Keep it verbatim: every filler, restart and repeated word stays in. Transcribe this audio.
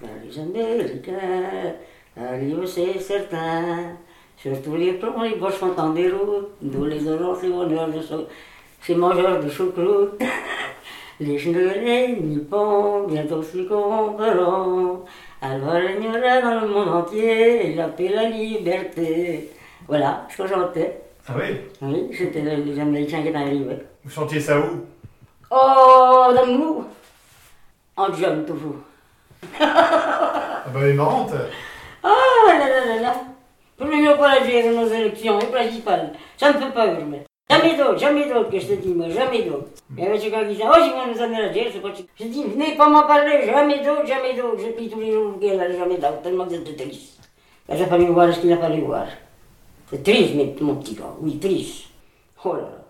Quand les Américains arrivent, c'est certain. Sur tous les plans, les boches font en déroute, d'où les oranges, les honneurs de so ces mangeurs de choucroute. Les chenilles nippons, bientôt s'y comprendront. Alors régnera dans le monde entier la paix, la liberté. Voilà ce que je chantais. Ah oui? Oui, c'était les Américains qui étaient arrivés. Vous chantiez ça où? Oh, dans le mou. En jump toujours. Ah bah elle est marrante. Oh là là là là. Pour le mieux pas la gérer nos élections les principales. Ça ne peut pas mais jamais d'autre, jamais d'autre que je te dis, moi, jamais d'autre. Il y avait ce gars qui disait, oh, ils vont nous amener à la guerre, c'est pas... Je dis, venez pas m'en parler, jamais d'autre, jamais d'autre. Je prie tous les jours, qu'elle n'a jamais d'autre, tellement que c'était triste. Il a fallu voir ce qu'il a fallu voir. C'est triste, mais, mon petit gars, oui, triste. Oh là là.